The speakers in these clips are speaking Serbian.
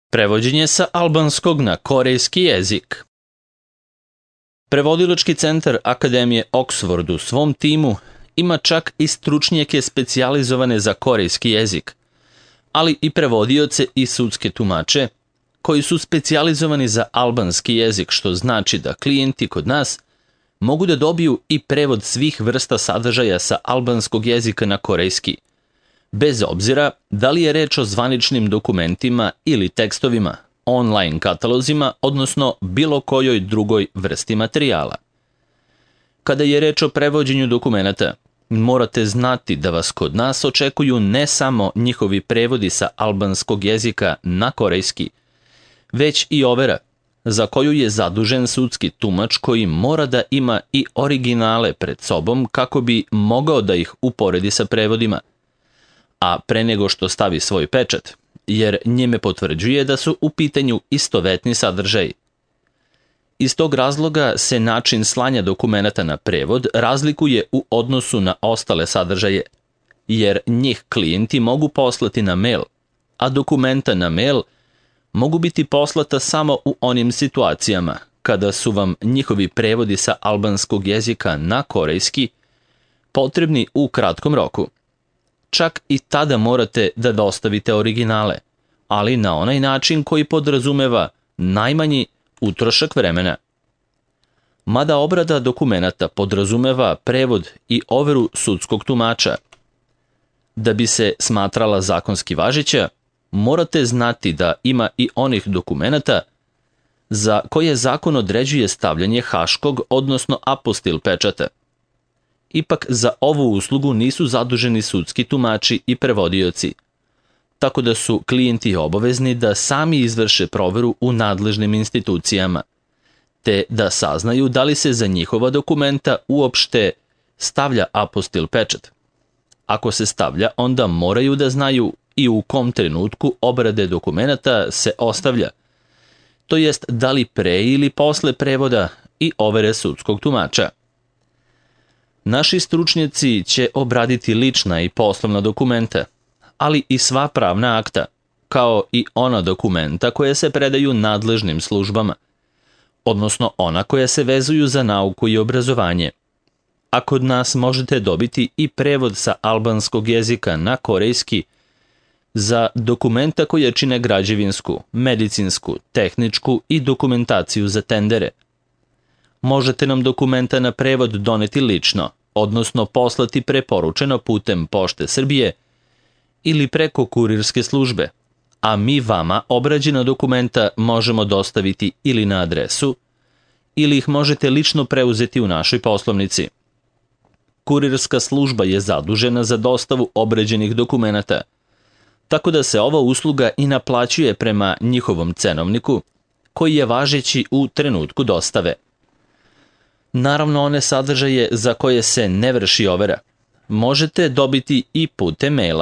Prevođenje sa albanskog na korejski jezik. Prevodilački centar Akademije Oxford u svom timu ima čak i stručnjake specijalizovane za korejski jezik, ali i prevodioce i sudske tumače koji su specijalizovani za albanski jezik, što znači da klijenti kod nas mogu da dobiju i prevod svih vrsta sadržaja sa albanskog jezika na korejski, bez obzira da li je reč o zvaničnim dokumentima ili tekstovima, online katalozima, odnosno bilo kojoj drugoj vrsti materijala. Kada je reč o prevođenju dokumenata, morate znati da vas kod nas očekuju ne samo njihovi prevodi sa albanskog jezika na korejski, već i overa za koju je zadužen sudski tumač koji mora da ima i originale pred sobom kako bi mogao da ih uporedi sa prevodima, a pre nego što stavi svoj pečat, jer njime potvrđuje da su u pitanju istovetni sadržaji. Iz tog razloga se način slanja dokumenata na prevod razlikuje u odnosu na ostale sadržaje, jer njih klijenti mogu poslati na mail, a dokumenta na mail mogu biti poslata samo u onim situacijama kada su vam njihovi prevodi sa albanskog jezika na korejski potrebni u kratkom roku. Čak i tada morate da dostavite originale, ali na onaj način koji podrazumeva najmanji utrošak vremena. Mada obrada dokumenata podrazumeva prevod i overu sudskog tumača. Da bi se smatrala zakonski važeća, morate znati da ima i onih dokumenata za koje zakon određuje stavljanje haškog, odnosno apostil pečata. Ipak za ovu uslugu nisu zaduženi sudski tumači i prevodioci, tako da su klijenti obavezni da sami izvrše proveru u nadležnim institucijama, te da saznaju da li se za njihova dokumenta uopšte stavlja apostil pečat. Ako se stavlja, onda moraju da znaju i u kom trenutku obrade dokumenata se ostavlja, to jest da li pre ili posle prevoda i overe sudskog tumača. Naši stručnjaci će obraditi lična i poslovna dokumenta, ali i sva pravna akta, kao i ona dokumenta koje se predaju nadležnim službama, odnosno ona koja se vezuju za nauku i obrazovanje. A kod nas možete dobiti i prevod sa albanskog jezika na korejski za dokumenta koje čine građevinsku, medicinsku, tehničku i dokumentaciju za tendere. Možete nam dokumenta na prevod doneti lično, odnosno poslati preporučeno putem Pošte Srbije ili preko kurirske službe, a mi vama obrađena dokumenta možemo dostaviti ili na adresu, ili ih možete lično preuzeti u našoj poslovnici. Kurirska služba je zadužena za dostavu obrađenih dokumenata, tako da se ova usluga i naplaćuje prema njihovom cenovniku, koji je važeći u trenutku dostave. Naravno, one sadržaje za koje se ne vrši overa možete dobiti i putem maila.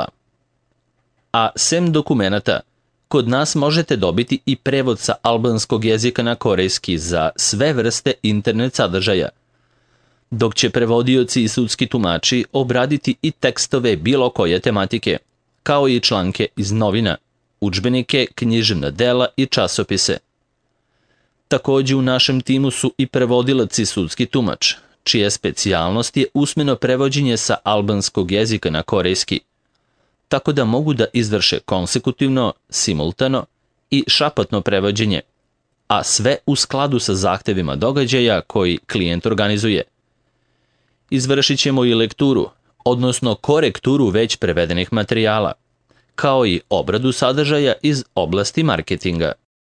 A sem dokumenata, kod nas možete dobiti i prevod sa albanskog jezika na korejski za sve vrste internet sadržaja, dok će prevodioci i sudski tumači obraditi i tekstove bilo koje tematike, kao i članke iz novina, udžbenike, književna dela i časopise. Takođe u našem timu su i prevodilac i sudski tumač, čija specijalnost je usmeno prevođenje sa albanskog jezika na korejski, tako da mogu da izvrše konsekutivno, simultano i šapatno prevođenje, a sve u skladu sa zahtevima događaja koji klijent organizuje. Izvršit ćemo i lekturu, odnosno korekturu već prevedenih materijala, kao i obradu sadržaja iz oblasti marketinga.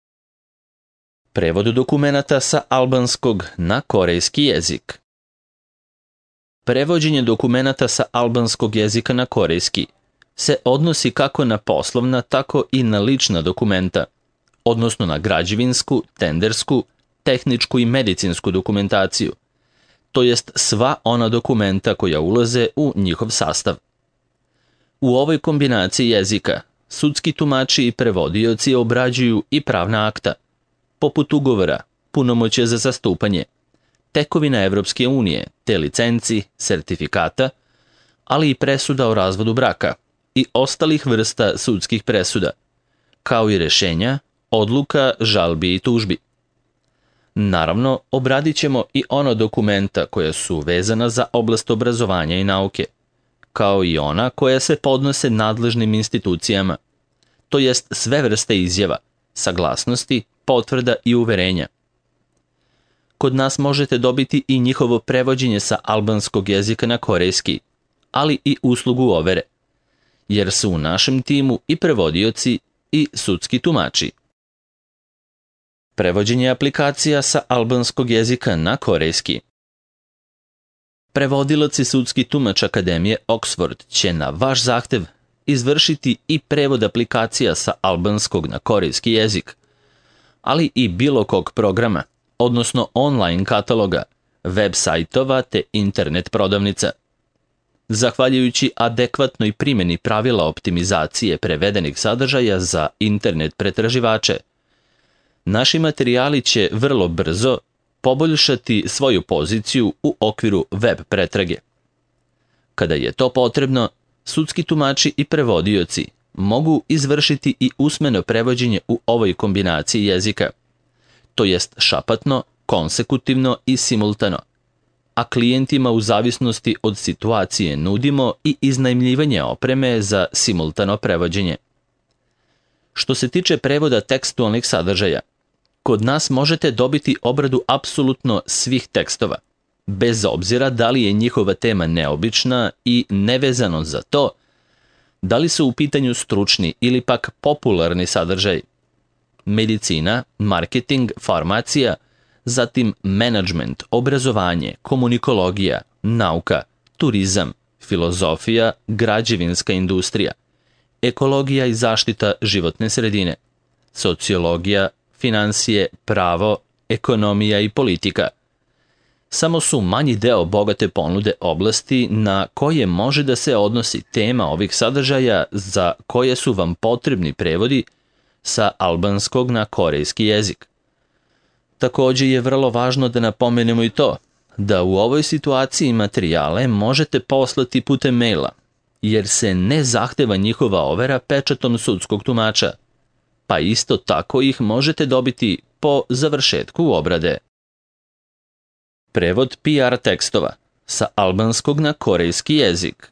Prevod dokumenata sa albanskog na korejski jezik. Prevođenje dokumenata sa albanskog jezika na korejski se odnosi kako na poslovna, tako i na lična dokumenta, odnosno na građevinsku, tendersku, tehničku i medicinsku dokumentaciju, to jest sva ona dokumenta koja ulaze u njihov sastav. U ovoj kombinaciji jezika sudski tumači i prevodioci obrađuju i pravna akta, poput ugovora, punomoćja za zastupanje, tekovina Evropske unije, te licenci, sertifikata, ali i presuda o razvodu braka i ostalih vrsta sudskih presuda, kao i rešenja odluka, žalbi i tužbi. Naravno, obradit ćemo i ona dokumenta koja su vezana za oblast obrazovanja i nauke, kao i ona koja se podnose nadležnim institucijama, to jest sve vrste izjava, saglasnosti, potvrda i uverenja. Kod nas možete dobiti i njihovo prevođenje sa albanskog jezika na korejski, ali i uslugu overe, jer su u našem timu i prevodioci i sudski tumači. Prevođenje aplikacija sa albanskog jezika na korejski. Prevodilac i sudski tumač Akademije Oxford će na vaš zahtev izvršiti i prevod aplikacija sa albanskog na korejski jezik, ali i bilo kog programa, odnosno online kataloga, web sajtova te internet prodavnica. Zahvaljujući adekvatnoj primjeni pravila optimizacije prevedenih sadržaja za internet pretraživače, naši materijali će vrlo brzo poboljšati svoju poziciju u okviru web pretrage. Kada je to potrebno, sudski tumači i prevodioci mogu izvršiti i usmeno prevođenje u ovoj kombinaciji jezika, to jest šapatno, konsekutivno i simultano, a klijentima u zavisnosti od situacije nudimo i iznajmljivanje opreme za simultano prevođenje. Što se tiče prevoda tekstualnih sadržaja, kod nas možete dobiti obradu apsolutno svih tekstova, bez obzira da li je njihova tema neobična i nevezano za to, da li su u pitanju stručni ili pak popularni sadržaj. Medicina, marketing, farmacija, zatim menadžment, obrazovanje, komunikologija, nauka, turizam, filozofija, građevinska industrija, ekologija i zaštita životne sredine, sociologija, finansije, pravo, ekonomija i politika. Samo su manji deo bogate ponude oblasti na koje može da se odnosi tema ovih sadržaja za koje su vam potrebni prevodi sa albanskog na korejski jezik. Također je vrlo važno da napomenemo i to, da u ovoj situaciji materijale možete poslati putem maila, jer se ne zahteva njihova overa pečatom sudskog tumača, pa isto tako ih možete dobiti po završetku obrade. Prevod PR tekstova sa albanskog na korejski jezik.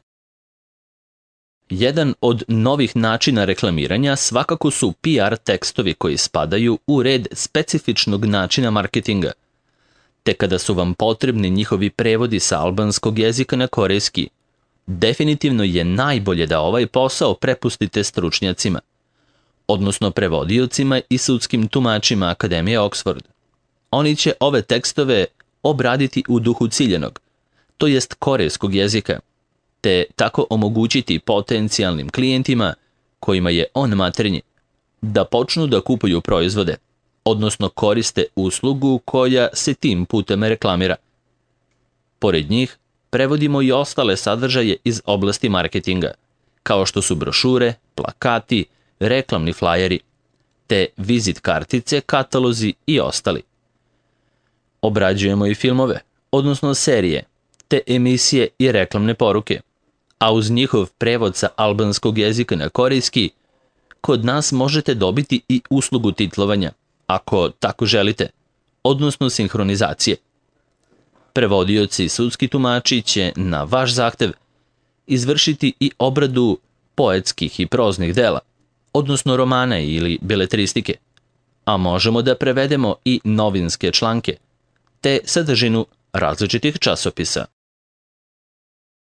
Jedan od novih načina reklamiranja svakako su PR tekstovi koji spadaju u red specifičnog načina marketinga. Te kada su vam potrebni njihovi prevodi sa albanskog jezika na korejski, definitivno je najbolje da ovaj posao prepustite stručnjacima, odnosno prevodiocima i sudskim tumačima Akademije Oxford. Oni će ove tekstove obraditi u duhu ciljanog, to jest korejskog jezika, te tako omogućiti potencijalnim klijentima, kojima je on maternji, da počnu da kupuju proizvode, odnosno koriste uslugu koja se tim putem reklamira. Pored njih, prevodimo i ostale sadržaje iz oblasti marketinga, kao što su brošure, plakati, reklamni flajeri, te vizit kartice, katalozi i ostali. Obrađujemo i filmove, odnosno serije, te emisije i reklamne poruke, a uz njihov prevod sa albanskog jezika na korejski, kod nas možete dobiti i uslugu titlovanja, ako tako želite, odnosno sinhronizacije. Prevodioci i sudski tumači će na vaš zahtev izvršiti i obradu poetskih i proznih dela, odnosno romana ili beletristike, a možemo da prevedemo i novinske članke, te sadržinu različitih časopisa.